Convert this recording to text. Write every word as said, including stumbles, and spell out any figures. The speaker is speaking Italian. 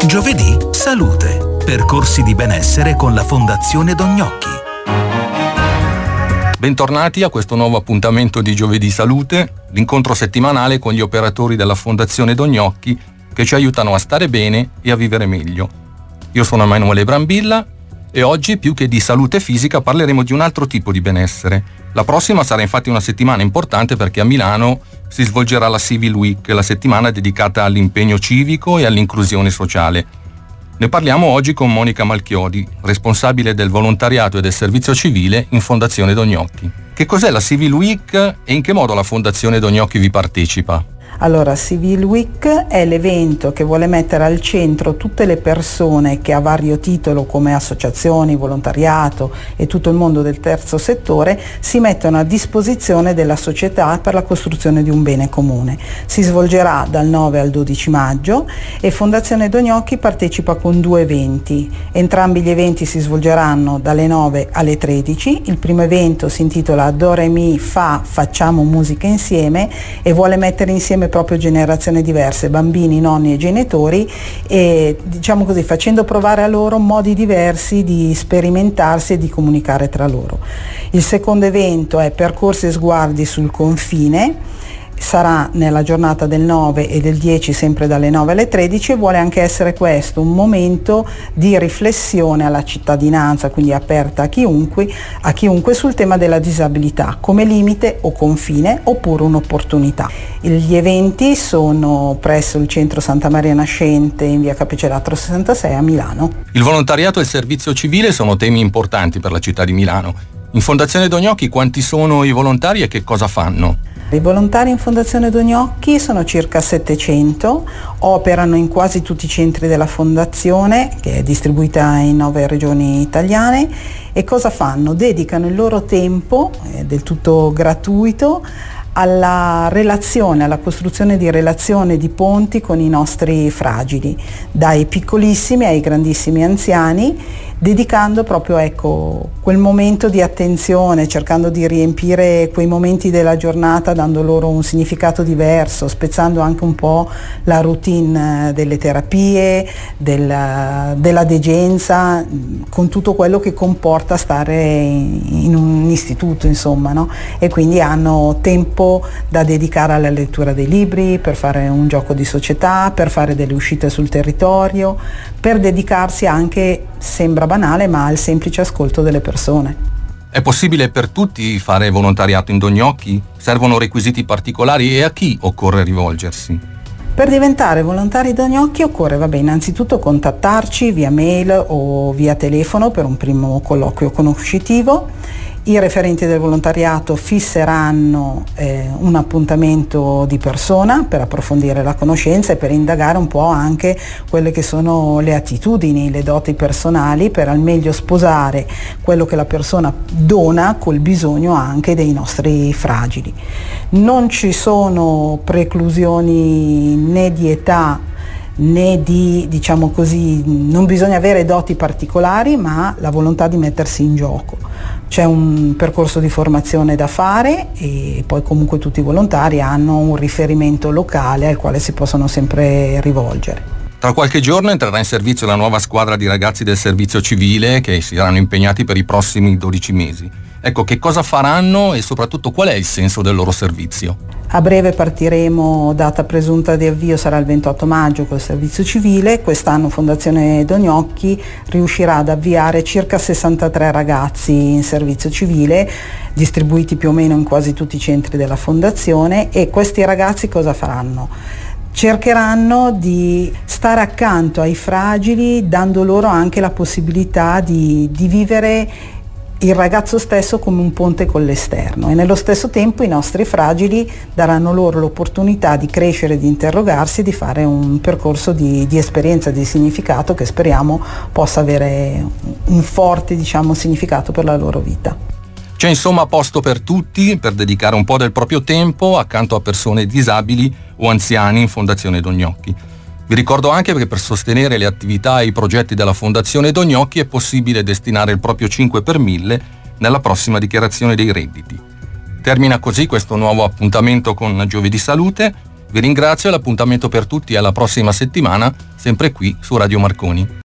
Giovedì Salute. Percorsi di benessere con la Fondazione Don Gnocchi. Bentornati a questo nuovo appuntamento di Giovedì Salute, l'incontro settimanale con gli operatori della Fondazione Don Gnocchi che ci aiutano a stare bene e a vivere meglio. Io sono Emanuele Brambilla e oggi, più che di salute fisica, parleremo di un altro tipo di benessere. La prossima sarà infatti una settimana importante perché a Milano si svolgerà la Civil Week, la settimana dedicata all'impegno civico e all'inclusione sociale. Ne parliamo oggi con Monica Malchiodi, responsabile del volontariato e del servizio civile in Fondazione Don Gnocchi. Che cos'è la Civil Week e in che modo la Fondazione Don Gnocchi vi partecipa? Allora, Civil Week è l'evento che vuole mettere al centro tutte le persone che a vario titolo, come associazioni, volontariato e tutto il mondo del terzo settore, si mettono a disposizione della società per la costruzione di un bene comune. Si svolgerà dal nove al dodici maggio e Fondazione Don Gnocchi partecipa con due eventi. Entrambi gli eventi si svolgeranno dalle nove alle tredici. Il primo evento si intitola Do Re Mi Fa Facciamo Musica Insieme e vuole mettere insieme proprio generazioni diverse, bambini, nonni e genitori, e diciamo così facendo provare a loro modi diversi di sperimentarsi e di comunicare tra loro. Il secondo evento è Percorsi e Sguardi sul Confine. Sarà nella giornata del nove e del dieci, sempre dalle nove alle tredici, e vuole anche essere questo un momento di riflessione alla cittadinanza, quindi aperta a chiunque, a chiunque sul tema della disabilità, come limite o confine oppure un'opportunità. Gli eventi sono presso il centro Santa Maria Nascente in via Capicelatro sessantasei a Milano. Il volontariato e il servizio civile sono temi importanti per la città di Milano. In Fondazione Don Gnocchi quanti sono i volontari e che cosa fanno? I volontari in Fondazione Don Gnocchi sono circa settecento, operano in quasi tutti i centri della Fondazione, che è distribuita in nove regioni italiane, e cosa fanno? Dedicano il loro tempo, eh, del tutto gratuito, alla relazione, alla costruzione di relazioni, di ponti con i nostri fragili, dai piccolissimi ai grandissimi anziani, dedicando proprio ecco quel momento di attenzione, cercando di riempire quei momenti della giornata dando loro un significato diverso, spezzando anche un po' la routine delle terapie, della, della degenza, con tutto quello che comporta stare in un istituto, insomma, no? E quindi hanno tempo da dedicare alla lettura dei libri, per fare un gioco di società, per fare delle uscite sul territorio, per dedicarsi anche, sembra banale, ma al semplice ascolto delle persone. È possibile per tutti fare volontariato in Don Gnocchi? Servono requisiti particolari e a chi occorre rivolgersi? Per diventare volontari Don Gnocchi occorre, vabbè, innanzitutto contattarci via mail o via telefono per un primo colloquio conoscitivo. I referenti del volontariato fisseranno eh, un appuntamento di persona per approfondire la conoscenza e per indagare un po' anche quelle che sono le attitudini, le doti personali, per al meglio sposare quello che la persona dona col bisogno anche dei nostri fragili. Non ci sono preclusioni né di età né di, diciamo così, non bisogna avere doti particolari, ma la volontà di mettersi in gioco. C'è un percorso di formazione da fare e poi comunque tutti i volontari hanno un riferimento locale al quale si possono sempre rivolgere. Tra qualche giorno entrerà in servizio la nuova squadra di ragazzi del servizio civile che si saranno impegnati per i prossimi dodici mesi. Ecco, che cosa faranno e soprattutto qual è il senso del loro servizio? A breve partiremo, data presunta di avvio sarà il ventotto maggio col servizio civile. Quest'anno Fondazione Don Gnocchi riuscirà ad avviare circa sessantatré ragazzi in servizio civile, distribuiti più o meno in quasi tutti i centri della Fondazione, e questi ragazzi cosa faranno? Cercheranno di stare accanto ai fragili, dando loro anche la possibilità di, di vivere il ragazzo stesso come un ponte con l'esterno, e nello stesso tempo i nostri fragili daranno loro l'opportunità di crescere, di interrogarsi, di fare un percorso di, di esperienza, di significato che speriamo possa avere un forte, diciamo, significato per la loro vita. C'è insomma posto per tutti per dedicare un po' del proprio tempo accanto a persone disabili o anziani in Fondazione Don Gnocchi. Vi ricordo anche che per sostenere le attività e i progetti della Fondazione Don Gnocchi è possibile destinare il proprio cinque per mille nella prossima dichiarazione dei redditi. Termina così questo nuovo appuntamento con Giovedì Salute. Vi ringrazio e l'appuntamento per tutti è alla prossima settimana, sempre qui su Radio Marconi.